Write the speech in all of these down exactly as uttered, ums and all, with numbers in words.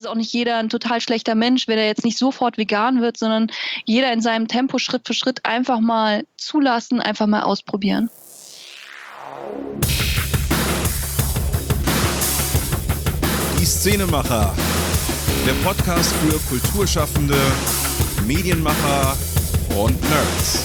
ist auch nicht jeder ein total schlechter Mensch, wenn er jetzt nicht sofort vegan wird, sondern jeder in seinem Tempo Schritt für Schritt einfach mal zulassen, einfach mal ausprobieren. Die Szenemacher, der Podcast für Kulturschaffende, Medienmacher und Nerds.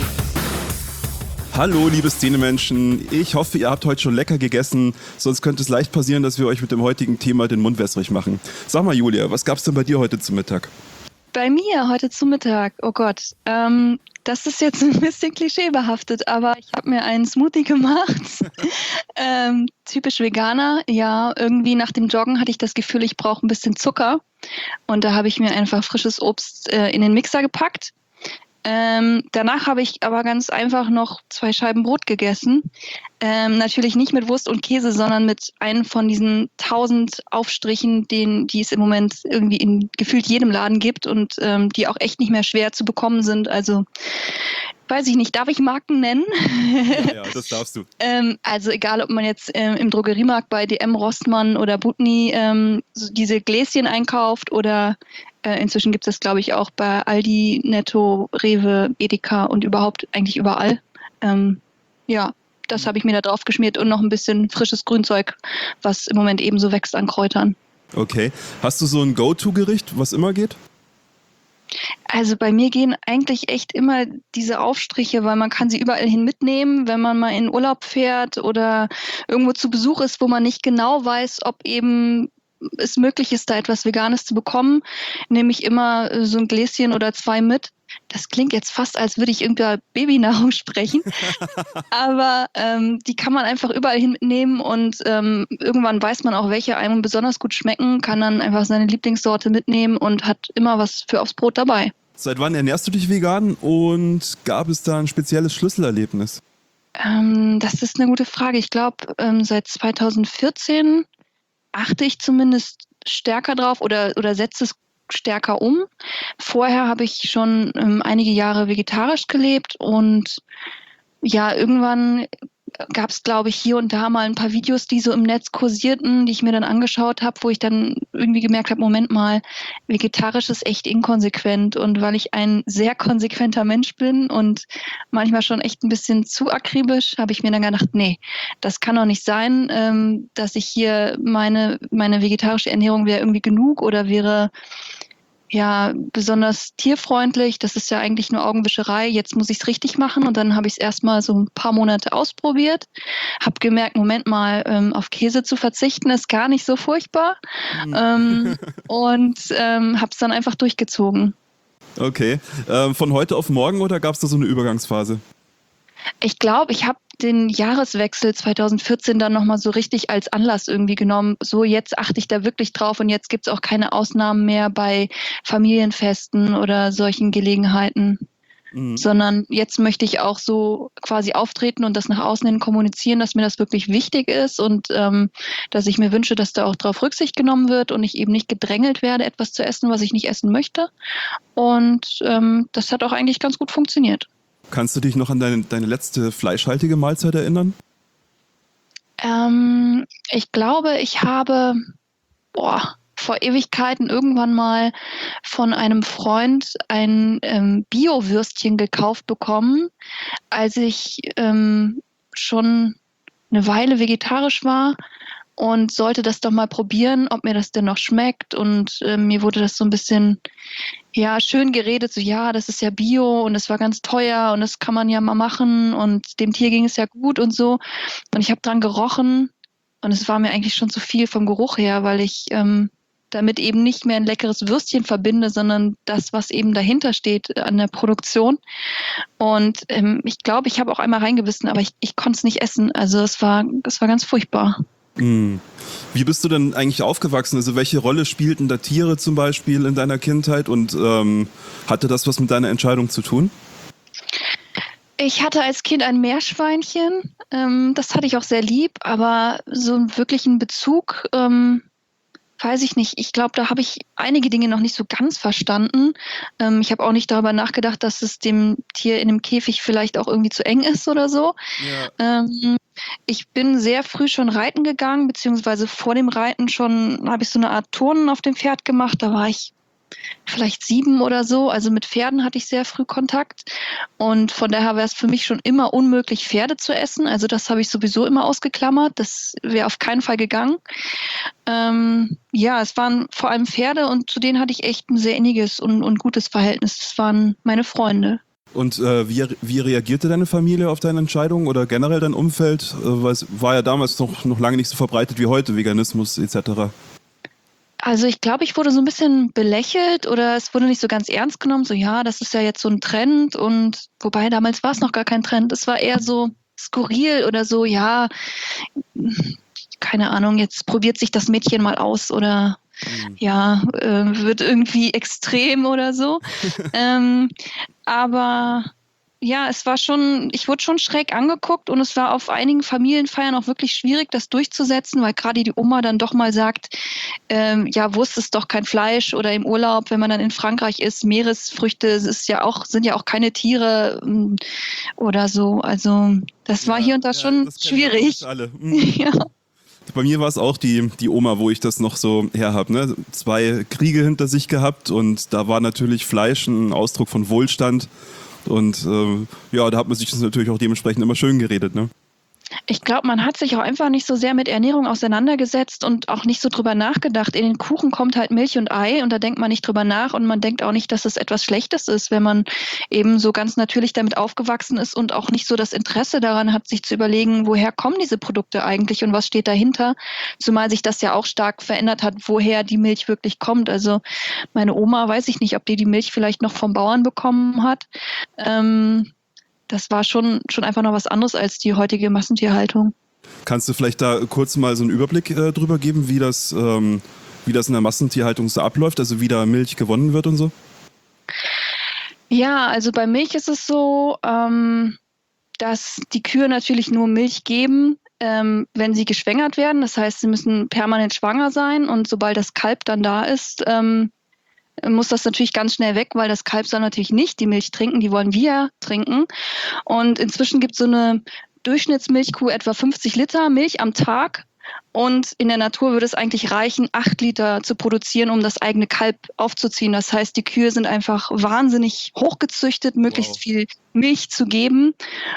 Hallo liebe Szenemenschen, ich hoffe, ihr habt heute schon lecker gegessen, sonst könnte es leicht passieren, dass wir euch mit dem heutigen Thema den Mund wässrig machen. Sag mal Julia, was gab's denn bei dir heute zum Mittag? Bei mir heute zum Mittag, oh Gott, ähm, das ist jetzt ein bisschen klischeebehaftet, aber ich habe mir einen Smoothie gemacht, ähm, typisch Veganer, ja, irgendwie nach dem Joggen hatte ich das Gefühl, ich brauche ein bisschen Zucker und da habe ich mir einfach frisches Obst äh, in den Mixer gepackt. Ähm, danach habe ich aber ganz einfach noch zwei Scheiben Brot gegessen. Ähm, natürlich nicht mit Wurst und Käse, sondern mit einem von diesen tausend Aufstrichen, den, die es im Moment irgendwie in gefühlt jedem Laden gibt und ähm, die auch echt nicht mehr schwer zu bekommen sind. Also weiß ich nicht, darf ich Marken nennen? Ja, ja, das darfst du. ähm, also egal, ob man jetzt ähm, im Drogeriemarkt bei D M, Rossmann oder Butni ähm, so diese Gläschen einkauft oder äh, inzwischen gibt es das, glaube ich, auch bei Aldi, Netto, Rewe, Edeka und überhaupt eigentlich überall. Ähm, ja, das habe ich mir da drauf geschmiert und noch ein bisschen frisches Grünzeug, was im Moment eben so wächst an Kräutern. Okay, hast du so ein Go-To-Gericht, was immer geht? Also bei mir gehen eigentlich echt immer diese Aufstriche, weil man kann sie überall hin mitnehmen, wenn man mal in Urlaub fährt oder irgendwo zu Besuch ist, wo man nicht genau weiß, ob eben es möglich ist, da etwas Veganes zu bekommen, nehme ich immer so ein Gläschen oder zwei mit. Das klingt jetzt fast, als würde ich über Babynahrung sprechen, aber ähm, die kann man einfach überall hin mitnehmen und ähm, irgendwann weiß man auch, welche einem besonders gut schmecken, kann dann einfach seine Lieblingssorte mitnehmen und hat immer was für aufs Brot dabei. Seit wann ernährst du dich vegan und gab es da ein spezielles Schlüsselerlebnis? Ähm, das ist eine gute Frage. Ich glaube, ähm, seit zweitausendvierzehn achte ich zumindest stärker drauf oder, oder setze es stärker um. Vorher habe ich schon ähm, einige Jahre vegetarisch gelebt und ja, irgendwann gab es, glaube ich, hier und da mal ein paar Videos, die so im Netz kursierten, die ich mir dann angeschaut habe, wo ich dann irgendwie gemerkt habe, Moment mal, vegetarisch ist echt inkonsequent und weil ich ein sehr konsequenter Mensch bin und manchmal schon echt ein bisschen zu akribisch, habe ich mir dann gedacht, nee, das kann doch nicht sein, ähm, dass ich hier meine, meine vegetarische Ernährung wäre irgendwie genug oder wäre ja besonders tierfreundlich. Das ist ja eigentlich nur Augenwischerei. Jetzt muss ich es richtig machen und dann habe ich es erstmal so ein paar Monate ausprobiert, habe gemerkt, Moment mal, ähm, auf Käse zu verzichten ist gar nicht so furchtbar mhm. ähm, und ähm, habe es dann einfach durchgezogen. Okay, ähm, von heute auf morgen oder gab es da so eine Übergangsphase? Ich glaube, ich habe den Jahreswechsel zweitausendvierzehn dann nochmal so richtig als Anlass irgendwie genommen. So, jetzt achte ich da wirklich drauf und jetzt gibt es auch keine Ausnahmen mehr bei Familienfesten oder solchen Gelegenheiten. Mhm. Sondern jetzt möchte ich auch so quasi auftreten und das nach außen hin kommunizieren, dass mir das wirklich wichtig ist und ähm, dass ich mir wünsche, dass da auch drauf Rücksicht genommen wird und ich eben nicht gedrängelt werde, etwas zu essen, was ich nicht essen möchte. Und ähm, das hat auch eigentlich ganz gut funktioniert. Kannst du dich noch an deine, deine letzte fleischhaltige Mahlzeit erinnern? Ähm, ich glaube, ich habe boah, vor Ewigkeiten irgendwann mal von einem Freund ein ähm, Bio-Würstchen gekauft bekommen, als ich ähm, schon eine Weile vegetarisch war und sollte das doch mal probieren, ob mir das denn noch schmeckt. Und äh, mir wurde das so ein bisschen ja, schön geredet, so ja, das ist ja Bio und es war ganz teuer und das kann man ja mal machen und dem Tier ging es ja gut und so. Und ich habe dran gerochen und es war mir eigentlich schon zu viel vom Geruch her, weil ich ähm, damit eben nicht mehr ein leckeres Würstchen verbinde, sondern das, was eben dahinter steht an der Produktion. Und ähm, ich glaube, ich habe auch einmal reingebissen, aber ich, ich konnte es nicht essen. Also es war, es war ganz furchtbar. Wie bist du denn eigentlich aufgewachsen? Also welche Rolle spielten da Tiere zum Beispiel in deiner Kindheit und ähm, hatte das was mit deiner Entscheidung zu tun? Ich hatte als Kind ein Meerschweinchen, ähm, das hatte ich auch sehr lieb, aber so einen wirklichen Bezug, ähm, weiß ich nicht. Ich glaube, da habe ich einige Dinge noch nicht so ganz verstanden. Ähm, ich habe auch nicht darüber nachgedacht, dass es dem Tier in dem Käfig vielleicht auch irgendwie zu eng ist oder so. Ja. Ähm, ich bin sehr früh schon reiten gegangen, beziehungsweise vor dem Reiten schon habe ich so eine Art Turnen auf dem Pferd gemacht. Da war ich vielleicht sieben oder so. Also mit Pferden hatte ich sehr früh Kontakt. Und von daher wäre es für mich schon immer unmöglich, Pferde zu essen. Also das habe ich sowieso immer ausgeklammert. Das wäre auf keinen Fall gegangen. Ähm, ja, es waren vor allem Pferde und zu denen hatte ich echt ein sehr inniges und, und gutes Verhältnis. Das waren meine Freunde. Und äh, wie, wie reagierte deine Familie auf deine Entscheidung oder generell dein Umfeld? Äh, weil es war ja damals noch, noch lange nicht so verbreitet wie heute, Veganismus et cetera. Also ich glaube, ich wurde so ein bisschen belächelt oder es wurde nicht so ganz ernst genommen. So, ja, das ist ja jetzt so ein Trend und wobei damals war es noch gar kein Trend. Es war eher so skurril oder so, ja, keine Ahnung, jetzt probiert sich das Mädchen mal aus oder mhm. ja, äh, wird irgendwie extrem oder so. ähm, aber ja, es war schon, ich wurde schon schräg angeguckt und es war auf einigen Familienfeiern auch wirklich schwierig, das durchzusetzen, weil gerade die Oma dann doch mal sagt, ähm, ja, Wurst ist doch kein Fleisch oder im Urlaub, wenn man dann in Frankreich ist, Meeresfrüchte ist ja auch, sind ja auch keine Tiere ähm, oder so. Also das war ja, hier und da ja, schon schwierig. Alle. Mhm. Ja. Bei mir war es auch die, die Oma, wo ich das noch so her habe. Ne? Zwei Kriege hinter sich gehabt und da war natürlich Fleisch ein Ausdruck von Wohlstand. Und äh, ja, da hat man sich das natürlich auch dementsprechend immer schön geredet, ne? Ich glaube, man hat sich auch einfach nicht so sehr mit Ernährung auseinandergesetzt und auch nicht so drüber nachgedacht. In den Kuchen kommt halt Milch und Ei und da denkt man nicht drüber nach und man denkt auch nicht, dass es etwas Schlechtes ist, wenn man eben so ganz natürlich damit aufgewachsen ist und auch nicht so das Interesse daran hat, sich zu überlegen, woher kommen diese Produkte eigentlich und was steht dahinter. Zumal sich das ja auch stark verändert hat, woher die Milch wirklich kommt. Also meine Oma, weiß ich nicht, ob die die Milch vielleicht noch vom Bauern bekommen hat. Ähm, Das war schon, schon einfach noch was anderes als die heutige Massentierhaltung. Kannst du vielleicht da kurz mal so einen Überblick äh, drüber geben, wie das, ähm, wie das in der Massentierhaltung so abläuft, also wie da Milch gewonnen wird und so? Ja, also bei Milch ist es so, ähm, dass die Kühe natürlich nur Milch geben, ähm, wenn sie geschwängert werden. Das heißt, sie müssen permanent schwanger sein und sobald das Kalb dann da ist, ähm, muss das natürlich ganz schnell weg, weil das Kalb soll natürlich nicht die Milch trinken, die wollen wir trinken. Und inzwischen gibt es so eine Durchschnittsmilchkuh etwa fünfzig Liter Milch am Tag. Und in der Natur würde es eigentlich reichen, acht Liter zu produzieren, um das eigene Kalb aufzuziehen. Das heißt, die Kühe sind einfach wahnsinnig hochgezüchtet, möglichst wow. viel Milch zu geben.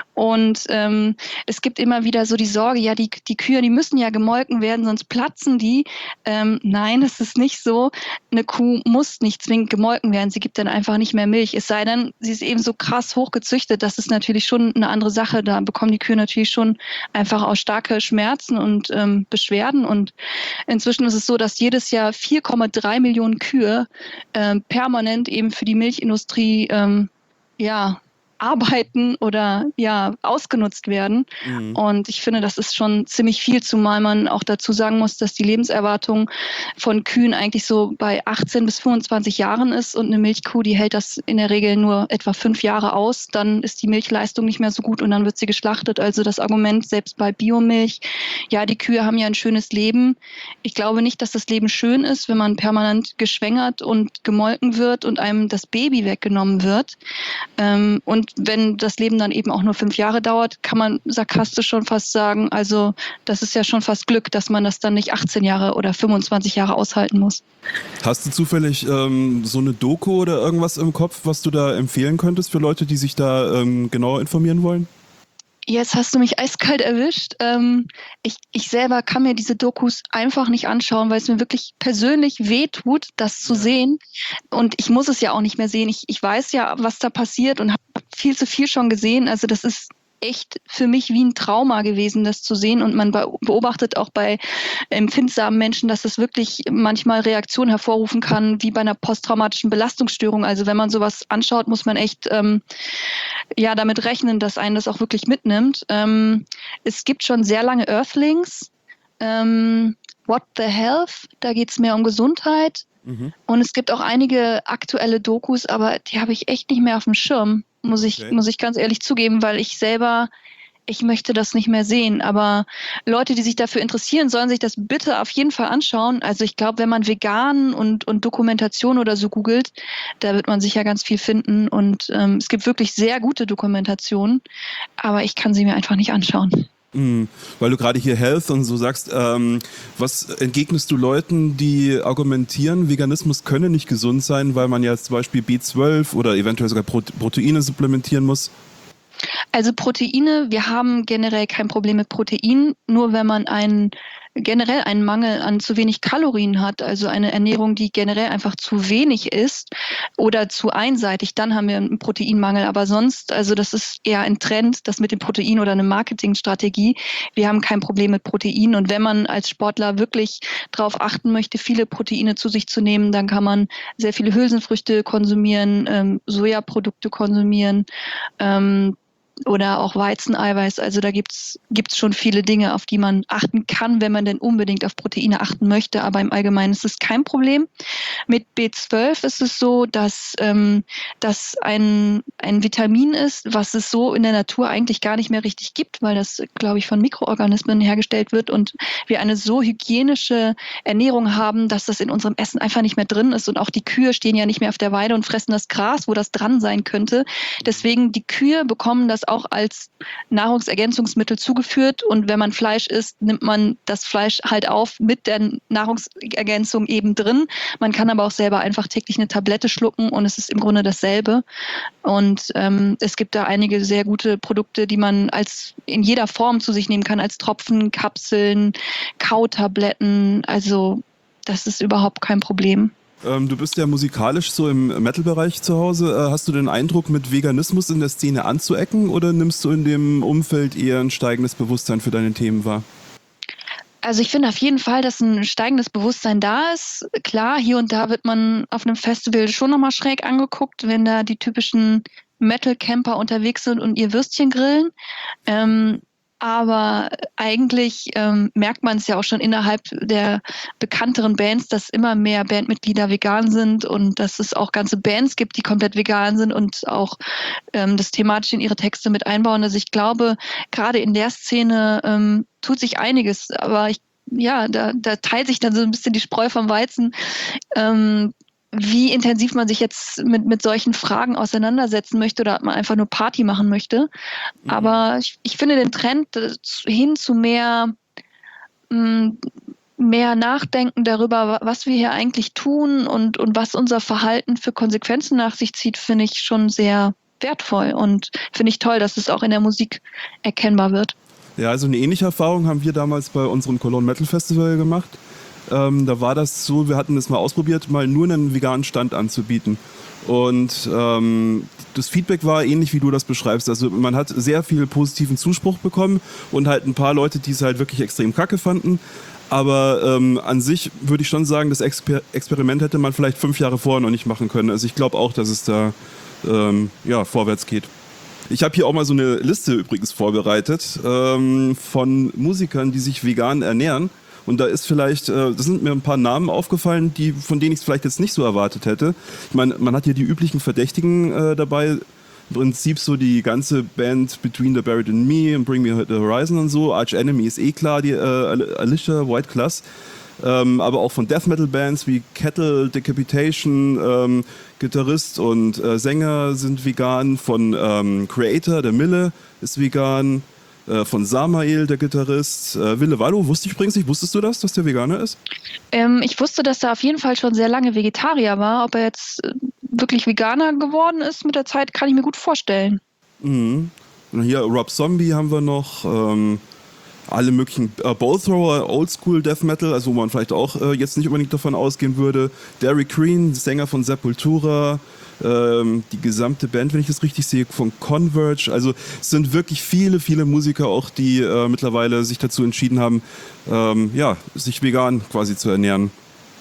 Und ähm, es gibt immer wieder so die Sorge, ja, die, die Kühe, die müssen ja gemolken werden, sonst platzen die. Ähm, nein, das ist nicht so. Eine Kuh muss nicht zwingend gemolken werden. Sie gibt dann einfach nicht mehr Milch. Es sei denn, sie ist eben so krass hochgezüchtet. Das ist natürlich schon eine andere Sache. Da bekommen die Kühe natürlich schon einfach auch starke Schmerzen und ähm, Beschwerden. Und inzwischen ist es so, dass jedes Jahr vier Komma drei Millionen Kühe ähm, permanent eben für die Milchindustrie ähm, ja, arbeiten oder ja ausgenutzt werden. Mhm. Und ich finde, das ist schon ziemlich viel, zumal man auch dazu sagen muss, dass die Lebenserwartung von Kühen eigentlich so bei achtzehn bis fünfundzwanzig Jahren ist und eine Milchkuh, die hält das in der Regel nur etwa fünf Jahre aus. Dann ist die Milchleistung nicht mehr so gut und dann wird sie geschlachtet. Also das Argument, selbst bei Biomilch, ja, die Kühe haben ja ein schönes Leben. Ich glaube nicht, dass das Leben schön ist, wenn man permanent geschwängert und gemolken wird und einem das Baby weggenommen wird. Ähm, und wenn das Leben dann eben auch nur fünf Jahre dauert, kann man sarkastisch schon fast sagen, also das ist ja schon fast Glück, dass man das dann nicht achtzehn Jahre oder fünfundzwanzig Jahre aushalten muss. Hast du zufällig ähm, so eine Doku oder irgendwas im Kopf, was du da empfehlen könntest für Leute, die sich da ähm, genauer informieren wollen? Jetzt hast du mich eiskalt erwischt. Ähm, ich, ich selber kann mir diese Dokus einfach nicht anschauen, weil es mir wirklich persönlich wehtut, das zu ja. sehen. Und ich muss es ja auch nicht mehr sehen. Ich, ich weiß ja, was da passiert und habe viel zu viel schon gesehen. Also das ist echt für mich wie ein Trauma gewesen, das zu sehen. Und man beobachtet auch bei empfindsamen Menschen, dass es wirklich manchmal Reaktionen hervorrufen kann, wie bei einer posttraumatischen Belastungsstörung. Also wenn man sowas anschaut, muss man echt ähm, ja damit rechnen, dass einen das auch wirklich mitnimmt. Ähm, es gibt schon sehr lange Earthlings. Ähm, What the Health, da geht es mehr um Gesundheit. Mhm. Und es gibt auch einige aktuelle Dokus, aber die habe ich echt nicht mehr auf dem Schirm. Muss ich, okay. muss ich ganz ehrlich zugeben, weil ich selber, ich möchte das nicht mehr sehen. Aber Leute, die sich dafür interessieren, sollen sich das bitte auf jeden Fall anschauen. Also ich glaube, wenn man vegan und, und Dokumentation oder so googelt, da wird man sicher ganz viel finden. Und ähm, es gibt wirklich sehr gute Dokumentationen, aber ich kann sie mir einfach nicht anschauen. Mhm. Weil du gerade hier Health und so sagst, ähm, was entgegnest du Leuten, die argumentieren, Veganismus könne nicht gesund sein, weil man ja zum Beispiel B zwölf oder eventuell sogar Prote- Proteine supplementieren muss? Also Proteine, wir haben generell kein Problem mit Protein, nur wenn man einen generell einen Mangel an zu wenig Kalorien hat, also eine Ernährung, die generell einfach zu wenig ist oder zu einseitig, dann haben wir einen Proteinmangel. Aber sonst, also das ist eher ein Trend, das mit dem Protein oder eine Marketingstrategie. Wir haben kein Problem mit Protein. Und wenn man als Sportler wirklich darauf achten möchte, viele Proteine zu sich zu nehmen, dann kann man sehr viele Hülsenfrüchte konsumieren, ähm, Sojaprodukte konsumieren. Ähm, oder auch Weizeneiweiß. Also da gibt's gibt's schon viele Dinge, auf die man achten kann, wenn man denn unbedingt auf Proteine achten möchte. Aber im Allgemeinen ist es kein Problem. Mit B zwölf ist es so, dass ähm, das ein, ein Vitamin ist, was es so in der Natur eigentlich gar nicht mehr richtig gibt, weil das, glaube ich, von Mikroorganismen hergestellt wird und wir eine so hygienische Ernährung haben, dass das in unserem Essen einfach nicht mehr drin ist. Und auch die Kühe stehen ja nicht mehr auf der Weide und fressen das Gras, wo das dran sein könnte. Deswegen, die Kühe bekommen das auch als Nahrungsergänzungsmittel zugeführt. Und wenn man Fleisch isst, nimmt man das Fleisch halt auf mit der Nahrungsergänzung eben drin. Man kann aber auch selber einfach täglich eine Tablette schlucken und es ist im Grunde dasselbe. Und ähm, es gibt da einige sehr gute Produkte, die man als in jeder Form zu sich nehmen kann, als Tropfen, Kapseln, Kautabletten. Also das ist überhaupt kein Problem. Ähm, du bist ja musikalisch so im Metal-Bereich zu Hause. Äh, hast du den Eindruck, mit Veganismus in der Szene anzuecken oder nimmst du in dem Umfeld eher ein steigendes Bewusstsein für deine Themen wahr? Also ich finde auf jeden Fall, dass ein steigendes Bewusstsein da ist. Klar, hier und da wird man auf einem Festival schon nochmal schräg angeguckt, wenn da die typischen Metal-Camper unterwegs sind und ihr Würstchen grillen. Ähm, aber eigentlich ähm, merkt man es ja auch schon innerhalb der bekannteren Bands, dass immer mehr Bandmitglieder vegan sind und dass es auch ganze Bands gibt, die komplett vegan sind und auch ähm, das thematisch in ihre Texte mit einbauen. Also ich glaube, gerade in der Szene ähm, tut sich einiges, aber ich, ja, da, da teilt sich dann so ein bisschen die Spreu vom Weizen. Ähm, wie intensiv man sich jetzt mit, mit solchen Fragen auseinandersetzen möchte oder ob man einfach nur Party machen möchte. Aber ich, ich finde den Trend äh, hin zu mehr, mh, mehr Nachdenken darüber, was wir hier eigentlich tun und, und was unser Verhalten für Konsequenzen nach sich zieht, finde ich schon sehr wertvoll und finde ich toll, dass es auch in der Musik erkennbar wird. Ja, also eine ähnliche Erfahrung haben wir damals bei unserem Cologne Metal Festival gemacht. Ähm, da war das so, wir hatten das mal ausprobiert, mal nur einen veganen Stand anzubieten. Und ähm, das Feedback war ähnlich, wie du das beschreibst. Also man hat sehr viel positiven Zuspruch bekommen und halt ein paar Leute, die es halt wirklich extrem kacke fanden. Aber ähm, an sich würde ich schon sagen, das Exper- Experiment hätte man vielleicht fünf Jahre vorher noch nicht machen können. Also ich glaube auch, dass es da ähm, ja, vorwärts geht. Ich habe hier auch mal so eine Liste übrigens vorbereitet ähm, von Musikern, die sich vegan ernähren. Und da ist vielleicht, äh, das sind mir ein paar Namen aufgefallen, die, von denen ich es vielleicht jetzt nicht so erwartet hätte. Ich meine, man hat hier die üblichen Verdächtigen äh, dabei. Im Prinzip so die ganze Band Between the Buried and Me und Bring Me the Horizon und so. Arch Enemy ist eh klar, die äh, Alicia White Class. Ähm, aber auch von Death Metal Bands wie Kettle, Decapitation, ähm, Gitarrist und äh, Sänger sind vegan. Von ähm, Creator, der Mille, ist vegan. Äh, von Samael, der Gitarrist. Äh, Ville Valo, wusste ich übrigens nicht. Wusstest du das, dass der Veganer ist? Ähm, ich wusste, dass er auf jeden Fall schon sehr lange Vegetarier war. Ob er jetzt äh, wirklich Veganer geworden ist mit der Zeit, kann ich mir gut vorstellen. Mhm. Und hier Rob Zombie haben wir noch. Ähm, alle möglichen äh, Bowthrower, Oldschool Death Metal, also wo man vielleicht auch äh, jetzt nicht unbedingt davon ausgehen würde. Derek Green, Sänger von Sepultura, ähm, die gesamte Band, wenn ich das richtig sehe, von Converge. Also es sind wirklich viele, viele Musiker auch, die äh, mittlerweile sich dazu entschieden haben, ähm, ja, sich vegan quasi zu ernähren.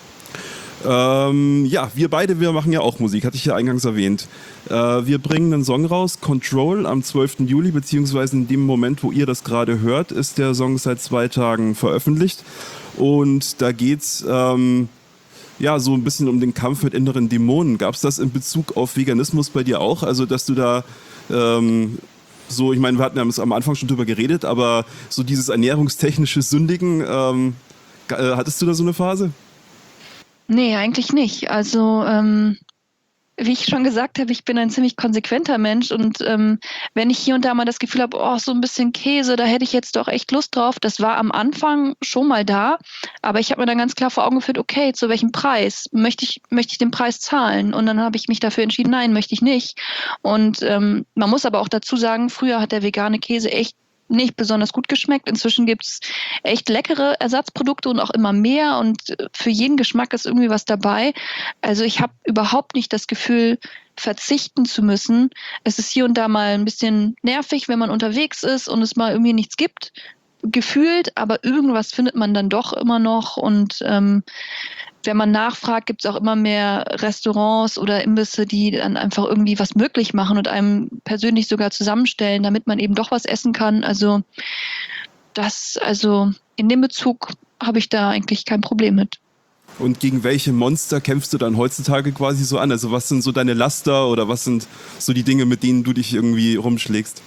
Ähm, ja, wir beide, wir machen ja auch Musik, hatte ich ja eingangs erwähnt. Äh, wir bringen einen Song raus, Control, am zwölften Juli, beziehungsweise in dem Moment, wo ihr das gerade hört, ist der Song seit zwei Tagen veröffentlicht. Und da geht's ähm, ja so ein bisschen um den Kampf mit inneren Dämonen. Gab es das in Bezug auf Veganismus bei dir auch? Also, dass du da ähm, so, ich meine, wir hatten ja am Anfang schon drüber geredet, aber so dieses ernährungstechnische Sündigen, ähm, hattest du da so eine Phase? Nee, eigentlich nicht. Also ähm, wie ich schon gesagt habe, ich bin ein ziemlich konsequenter Mensch und ähm, wenn ich hier und da mal das Gefühl habe, oh, so ein bisschen Käse, da hätte ich jetzt doch echt Lust drauf. Das war am Anfang schon mal da, aber ich habe mir dann ganz klar vor Augen geführt, okay, zu welchem Preis? Möchte ich, möchte ich den Preis zahlen? Und dann habe ich mich dafür entschieden, nein, möchte ich nicht. Und ähm, man muss aber auch dazu sagen, früher hat der vegane Käse echt nicht besonders gut geschmeckt. Inzwischen gibt's echt leckere Ersatzprodukte und auch immer mehr und für jeden Geschmack ist irgendwie was dabei. Also ich habe überhaupt nicht das Gefühl, verzichten zu müssen. Es ist hier und da mal ein bisschen nervig, wenn man unterwegs ist und es mal irgendwie nichts gibt, gefühlt, aber irgendwas findet man dann doch immer noch und ähm, wenn man nachfragt, gibt es auch immer mehr Restaurants oder Imbisse, die dann einfach irgendwie was möglich machen und einem persönlich sogar zusammenstellen, damit man eben doch was essen kann. Also das, also in dem Bezug habe ich da eigentlich kein Problem mit. Und gegen welche Monster kämpfst du dann heutzutage quasi so an? Also was sind so deine Laster oder was sind so die Dinge, mit denen du dich irgendwie rumschlägst?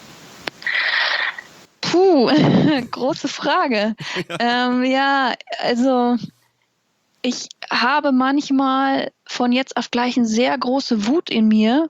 Puh, große Frage. Ja, ähm, ja also ich habe manchmal von jetzt auf gleich eine sehr große Wut in mir,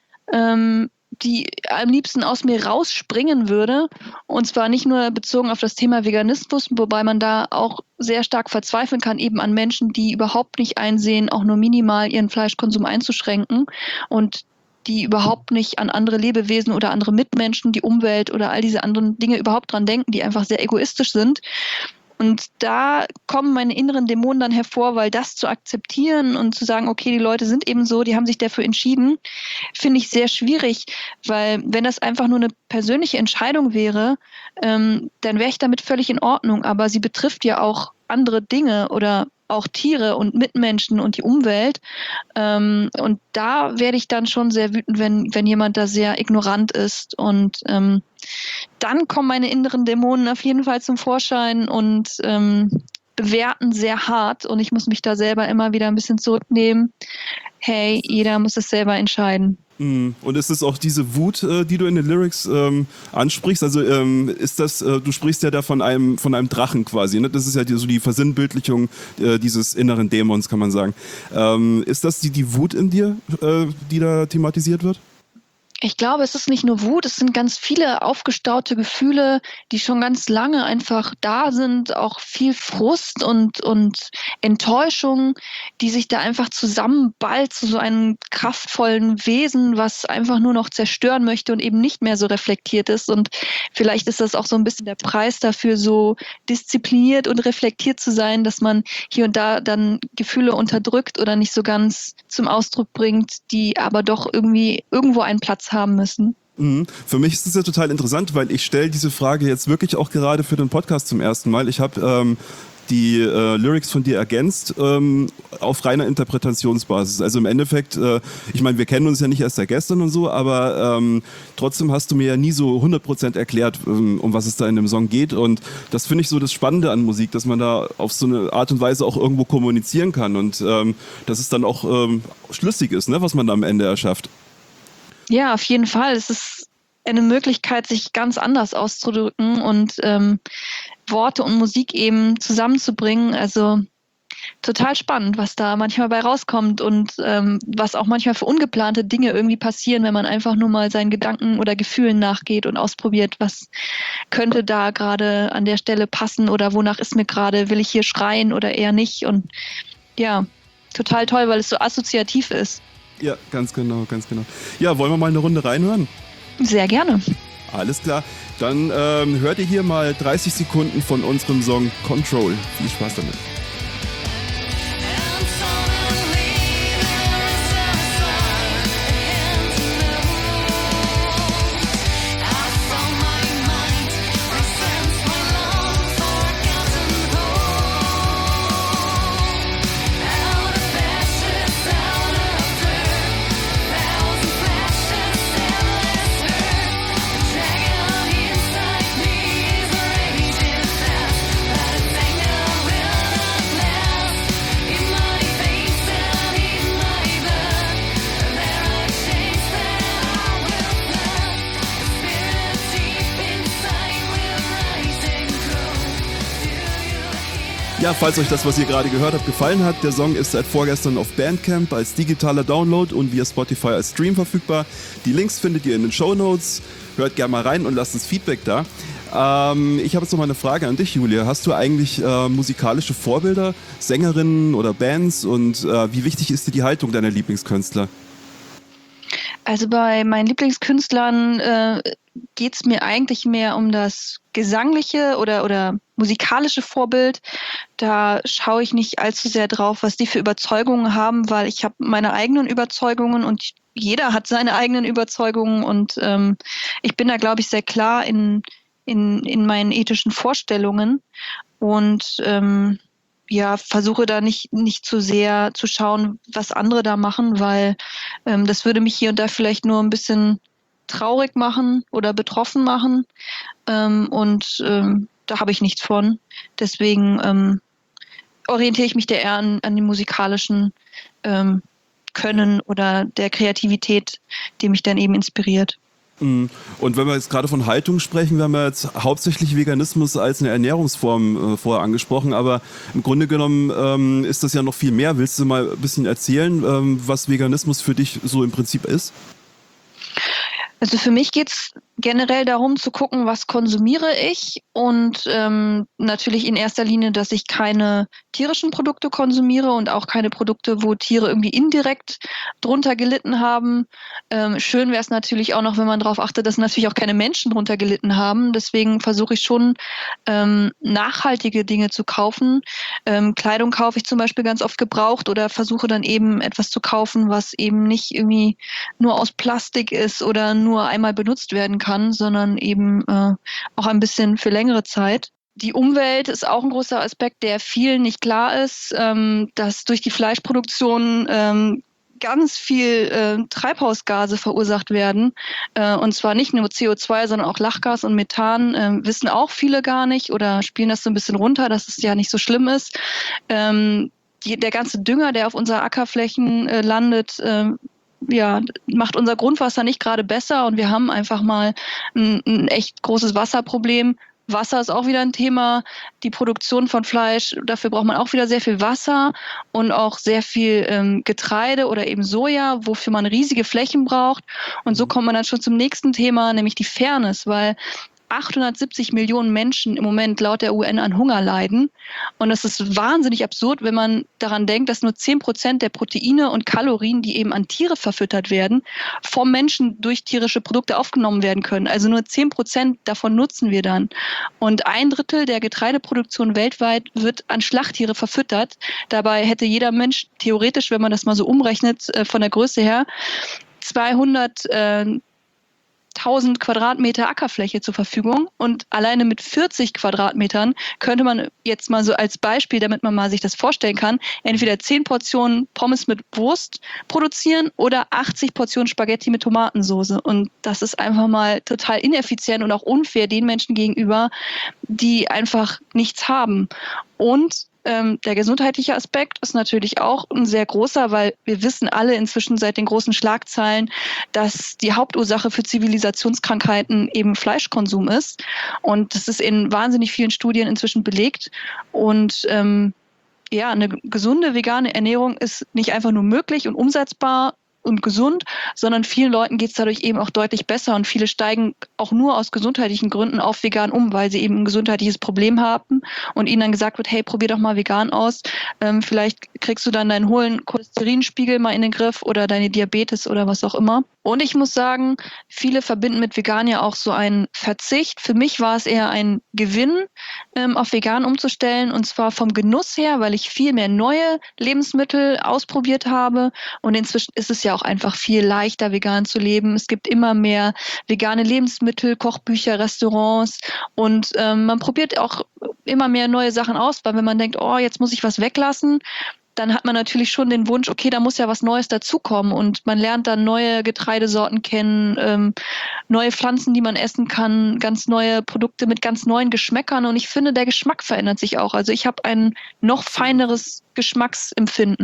ähm, die am liebsten aus mir rausspringen würde. Und zwar nicht nur bezogen auf das Thema Veganismus, wobei man da auch sehr stark verzweifeln kann, eben an Menschen, die überhaupt nicht einsehen, auch nur minimal ihren Fleischkonsum einzuschränken und die überhaupt nicht an andere Lebewesen oder andere Mitmenschen, die Umwelt oder all diese anderen Dinge überhaupt dran denken, die einfach sehr egoistisch sind. Und da kommen meine inneren Dämonen dann hervor, weil das zu akzeptieren und zu sagen, okay, die Leute sind eben so, die haben sich dafür entschieden, finde ich sehr schwierig, weil wenn das einfach nur eine persönliche Entscheidung wäre, ähm, dann wäre ich damit völlig in Ordnung. Aber sie betrifft ja auch andere Dinge oder auch Tiere und Mitmenschen und die Umwelt. Ähm, und da werde ich dann schon sehr wütend, wenn, wenn jemand da sehr ignorant ist. Und ähm, dann kommen meine inneren Dämonen auf jeden Fall zum Vorschein und ähm, bewerten sehr hart. Und ich muss mich da selber immer wieder ein bisschen zurücknehmen. Hey, jeder muss es selber entscheiden. Und ist es auch diese Wut, äh, die du in den Lyrics ähm, ansprichst? Also ähm, ist das, äh, du sprichst ja da von einem, von einem Drachen quasi, ne? Das ist ja die, so die Versinnbildlichung äh, dieses inneren Dämons, kann man sagen. Ähm, ist das die, die Wut in dir, äh, die da thematisiert wird? Ich glaube, es ist nicht nur Wut, es sind ganz viele aufgestaute Gefühle, die schon ganz lange einfach da sind, auch viel Frust und, und Enttäuschung, die sich da einfach zusammenballt zu so einem kraftvollen Wesen, was einfach nur noch zerstören möchte und eben nicht mehr so reflektiert ist. Und vielleicht ist das auch so ein bisschen der Preis dafür, so diszipliniert und reflektiert zu sein, dass man hier und da dann Gefühle unterdrückt oder nicht so ganz zum Ausdruck bringt, die aber doch irgendwie irgendwo einen Platz haben müssen. Mhm. Für mich ist es ja total interessant, weil ich stelle diese Frage jetzt wirklich auch gerade für den Podcast zum ersten Mal. Ich habe ähm, die äh, Lyrics von dir ergänzt ähm, auf reiner Interpretationsbasis. Also im Endeffekt, äh, ich meine, wir kennen uns ja nicht erst seit gestern und so, aber ähm, trotzdem hast du mir ja nie so hundert Prozent erklärt, ähm, um was es da in dem Song geht. Und das finde ich so das Spannende an Musik, dass man da auf so eine Art und Weise auch irgendwo kommunizieren kann und ähm, dass es dann auch ähm, schlüssig ist, ne, was man da am Ende erschafft. Ja, auf jeden Fall. Es ist eine Möglichkeit, sich ganz anders auszudrücken und ähm, Worte und Musik eben zusammenzubringen. Also total spannend, was da manchmal bei rauskommt und ähm, was auch manchmal für ungeplante Dinge irgendwie passieren, wenn man einfach nur mal seinen Gedanken oder Gefühlen nachgeht und ausprobiert, was könnte da gerade an der Stelle passen oder wonach ist mir gerade, will ich hier schreien oder eher nicht. Und ja, total toll, weil es so assoziativ ist. Ja, ganz genau, ganz genau. Ja, wollen wir mal eine Runde reinhören? Sehr gerne. Alles klar. Dann ähm, hört ihr hier mal dreißig Sekunden von unserem Song Control. Viel Spaß damit. Ja, falls euch das, was ihr gerade gehört habt, gefallen hat, der Song ist seit vorgestern auf Bandcamp als digitaler Download und via Spotify als Stream verfügbar. Die Links findet ihr in den Shownotes. Hört gerne mal rein und lasst uns Feedback da. Ähm, ich habe jetzt noch mal eine Frage an dich, Julia. Hast du eigentlich äh, musikalische Vorbilder, Sängerinnen oder Bands und äh, wie wichtig ist dir die Haltung deiner Lieblingskünstler? Also bei meinen Lieblingskünstlern äh, geht es mir eigentlich mehr um das gesangliche oder, oder musikalische Vorbild. Da schaue ich nicht allzu sehr drauf, was die für Überzeugungen haben, weil ich habe meine eigenen Überzeugungen und jeder hat seine eigenen Überzeugungen und ähm, ich bin da, glaube ich, sehr klar in, in, in meinen ethischen Vorstellungen und ähm, ja, versuche da nicht, nicht zu sehr zu schauen, was andere da machen, weil ähm, das würde mich hier und da vielleicht nur ein bisschen traurig machen oder betroffen machen. Ähm, und ähm, da habe ich nichts von. Deswegen ähm, orientiere ich mich da eher an, an dem musikalischen ähm, Können oder der Kreativität, die mich dann eben inspiriert. Und wenn wir jetzt gerade von Haltung sprechen, wir haben ja jetzt hauptsächlich Veganismus als eine Ernährungsform äh, vorher angesprochen, aber im Grunde genommen ähm, ist das ja noch viel mehr. Willst du mal ein bisschen erzählen, ähm, was Veganismus für dich so im Prinzip ist? Also für mich geht es generell darum zu gucken, was konsumiere ich und ähm, natürlich in erster Linie, dass ich keine tierischen Produkte konsumiere und auch keine Produkte, wo Tiere irgendwie indirekt drunter gelitten haben. Ähm, schön wäre es natürlich auch noch, wenn man darauf achtet, dass natürlich auch keine Menschen drunter gelitten haben. Deswegen versuche ich schon ähm, nachhaltige Dinge zu kaufen. Ähm, Kleidung kaufe ich zum Beispiel ganz oft gebraucht oder versuche dann eben etwas zu kaufen, was eben nicht irgendwie nur aus Plastik ist oder nur einmal benutzt werden kann, sondern eben äh, auch ein bisschen für längere Zeit. Die Umwelt ist auch ein großer Aspekt, der vielen nicht klar ist, ähm, dass durch die Fleischproduktion ähm, ganz viel äh, Treibhausgase verursacht werden. Äh, und zwar nicht nur C O zwei, sondern auch Lachgas und Methan. Äh, wissen auch viele gar nicht oder spielen das so ein bisschen runter, dass es ja nicht so schlimm ist. Ähm, die, der ganze Dünger, der auf unseren Ackerflächen äh, landet, äh, ja, macht unser Grundwasser nicht gerade besser und wir haben einfach mal ein, ein echt großes Wasserproblem. Wasser ist auch wieder ein Thema. Die Produktion von Fleisch, dafür braucht man auch wieder sehr viel Wasser und auch sehr viel ähm, Getreide oder eben Soja, wofür man riesige Flächen braucht. Und so kommt man dann schon zum nächsten Thema, nämlich die Fairness, weil achthundertsiebzig Millionen Menschen im Moment laut der U N an Hunger leiden. Und das ist wahnsinnig absurd, wenn man daran denkt, dass nur zehn Prozent der Proteine und Kalorien, die eben an Tiere verfüttert werden, vom Menschen durch tierische Produkte aufgenommen werden können. Also nur zehn Prozent davon nutzen wir dann. Und ein Drittel der Getreideproduktion weltweit wird an Schlachttiere verfüttert. Dabei hätte jeder Mensch theoretisch, wenn man das mal so umrechnet, von der Größe her, zweihundert tausend Quadratmeter Ackerfläche zur Verfügung und alleine mit vierzig Quadratmetern könnte man jetzt mal so als Beispiel, damit man mal sich das vorstellen kann, entweder zehn Portionen Pommes mit Wurst produzieren oder achtzig Portionen Spaghetti mit Tomatensauce. Und das ist einfach mal total ineffizient und auch unfair den Menschen gegenüber, die einfach nichts haben. Und Ähm, der gesundheitliche Aspekt ist natürlich auch ein sehr großer, weil wir wissen alle inzwischen seit den großen Schlagzeilen, dass die Hauptursache für Zivilisationskrankheiten eben Fleischkonsum ist. Und das ist in wahnsinnig vielen Studien inzwischen belegt. Und ähm, ja, eine gesunde vegane Ernährung ist nicht einfach nur möglich und umsetzbar und gesund, sondern vielen Leuten geht es dadurch eben auch deutlich besser und viele steigen auch nur aus gesundheitlichen Gründen auf vegan um, weil sie eben ein gesundheitliches Problem haben und ihnen dann gesagt wird, hey, probier doch mal vegan aus, ähm, vielleicht kriegst du dann deinen hohen Cholesterinspiegel mal in den Griff oder deine Diabetes oder was auch immer. Und ich muss sagen, viele verbinden mit vegan ja auch so einen Verzicht. Für mich war es eher ein Gewinn, ähm, auf vegan umzustellen und zwar vom Genuss her, weil ich viel mehr neue Lebensmittel ausprobiert habe und inzwischen ist es ja auch einfach viel leichter, vegan zu leben. Es gibt immer mehr vegane Lebensmittel, Kochbücher, Restaurants und ähm, man probiert auch immer mehr neue Sachen aus, weil wenn man denkt, oh, jetzt muss ich was weglassen, dann hat man natürlich schon den Wunsch, okay, da muss ja was Neues dazukommen und man lernt dann neue Getreidesorten kennen, ähm, neue Pflanzen, die man essen kann, ganz neue Produkte mit ganz neuen Geschmäckern und ich finde, der Geschmack verändert sich auch. Also ich habe ein noch feineres Geschmacksempfinden.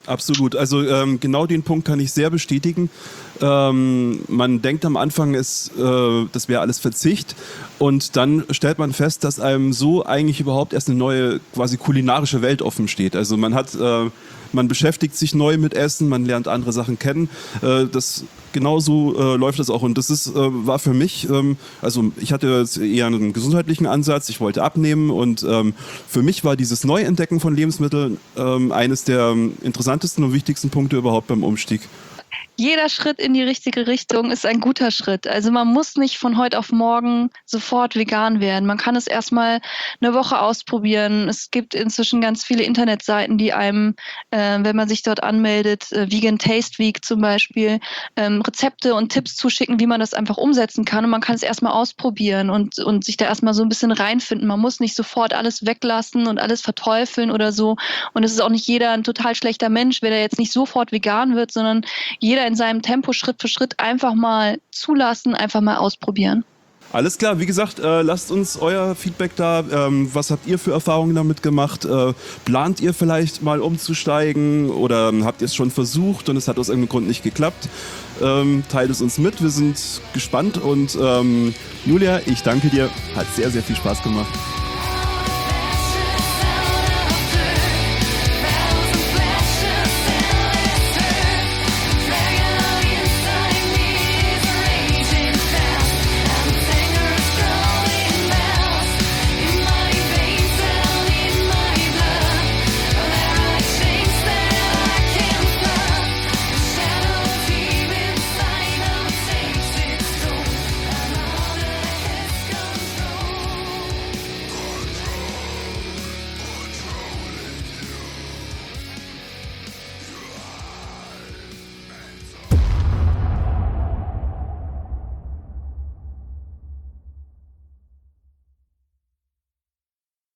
Absolut. Also ähm, genau den Punkt kann ich sehr bestätigen. Ähm, man denkt am Anfang, es, äh, das wäre alles Verzicht, und dann stellt man fest, dass einem so eigentlich überhaupt erst eine neue quasi kulinarische Welt offen steht. Also man hat, äh, man beschäftigt sich neu mit Essen, man lernt andere Sachen kennen. Äh, das genauso äh, läuft das auch, und das ist, äh, war für mich, ähm, also ich hatte jetzt eher einen gesundheitlichen Ansatz, ich wollte abnehmen, und ähm, für mich war dieses Neuentdecken von Lebensmitteln ähm, eines der ähm, interessantesten und wichtigsten Punkte überhaupt beim Umstieg. Jeder Schritt in die richtige Richtung ist ein guter Schritt. Also man muss nicht von heute auf morgen sofort vegan werden. Man kann es erstmal eine Woche ausprobieren. Es gibt inzwischen ganz viele Internetseiten, die einem, äh, wenn man sich dort anmeldet, äh, Vegan Taste Week zum Beispiel, ähm, Rezepte und Tipps zuschicken, wie man das einfach umsetzen kann. Und man kann es erstmal ausprobieren und, und sich da erstmal so ein bisschen reinfinden. Man muss nicht sofort alles weglassen und alles verteufeln oder so. Und es ist auch nicht jeder ein total schlechter Mensch, wenn er jetzt nicht sofort vegan wird, sondern jeder in seinem Tempo Schritt für Schritt einfach mal zulassen, einfach mal ausprobieren. Alles klar, wie gesagt, äh, lasst uns euer Feedback da. Ähm, was habt ihr für Erfahrungen damit gemacht? Äh, plant ihr vielleicht mal umzusteigen, oder ähm, habt ihr es schon versucht und es hat aus irgendeinem Grund nicht geklappt? Ähm, teilt es uns mit, wir sind gespannt, und ähm, Julia, ich danke dir, hat sehr, sehr viel Spaß gemacht.